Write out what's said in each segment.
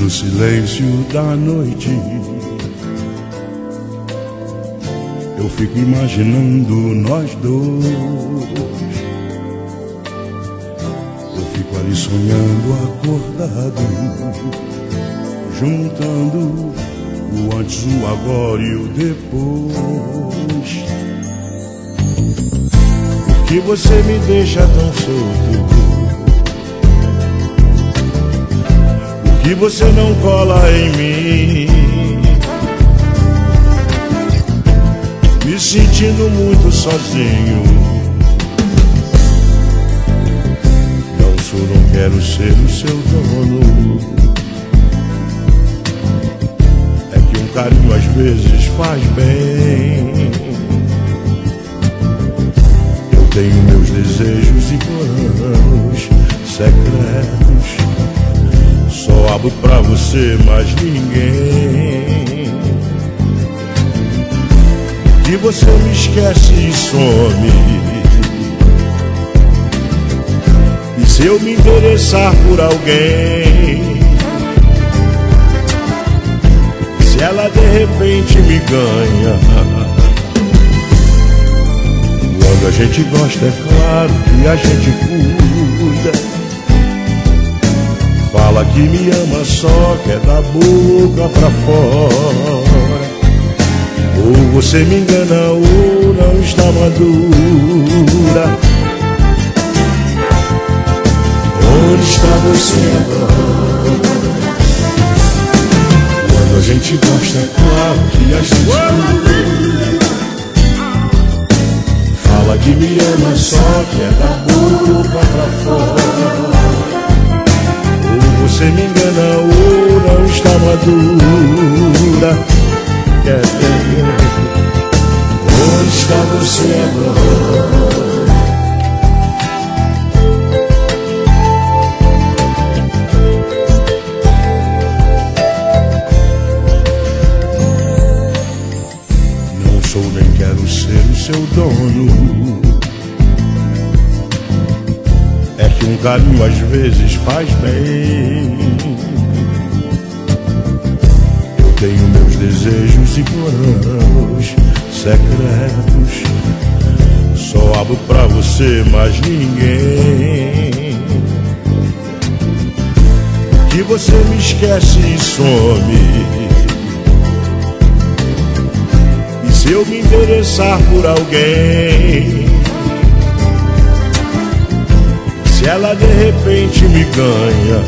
No silêncio da noite, eu fico imaginando nós dois. Eu fico ali sonhando acordado, juntando o antes, o agora e o depois. Por que você me deixa tão solto? Por que você não cola em mim? Me sentindo muito sozinho. Não quero ser o seu dono. É que um carinho às vezes faz bem. Eu tenho meus desejos e planos secretos. Só abro pra você, mais ninguém. E você me esquece e some. E se eu me interessar por alguém, se ela de repente me ganha, quando a gente gosta é claro que a gente cuida. Fala que me ama, só quer da boca pra fora. Ou você me engana ou não está madura. Onde está você agora? Quando a gente gosta é claro que a gente cuida. Fala que me ama, só quer da boca pra fora. Você me engana ou não está madura. Onde está você agora? Não sou nem quero ser o seu dono. É que um carinho às vezes faz bem. Eu tenho meus desejos e planos secretos. Só abro pra você, mais ninguém. Que você me esquece e some. E se eu me interessar por alguém, se ela de repente me ganha,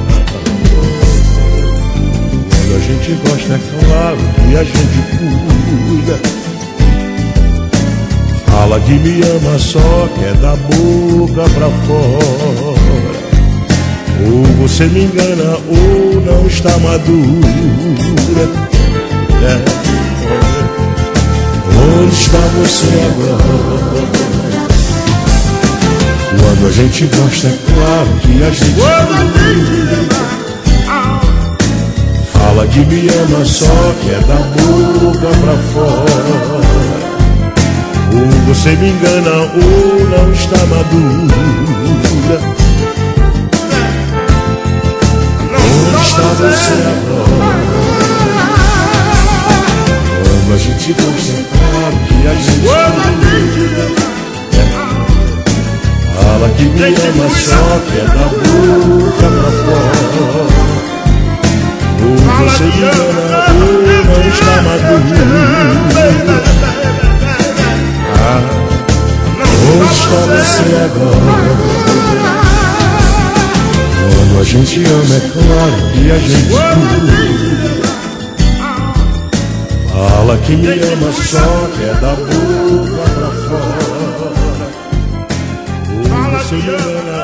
quando a gente gosta é claro que a gente cuida. Fala que me ama, só quer da boca pra fora. Ou você me engana ou não está madura. Onde está você agora? Quando a gente gosta é claro que a gente cuida. Fala que me ama, só quer da boca pra fora. Ou você me engana ou não está madura. Onde está você agora? Quando a gente gosta é claro que a gente cuida. Fala que me ama, só quer da boca pra fora. Ou você me engana ou não está madura. Onde está você agora? Quando a gente ama é claro que a gente cuida. Fala que me ama, só quer da boca pra fora. Ou você me engana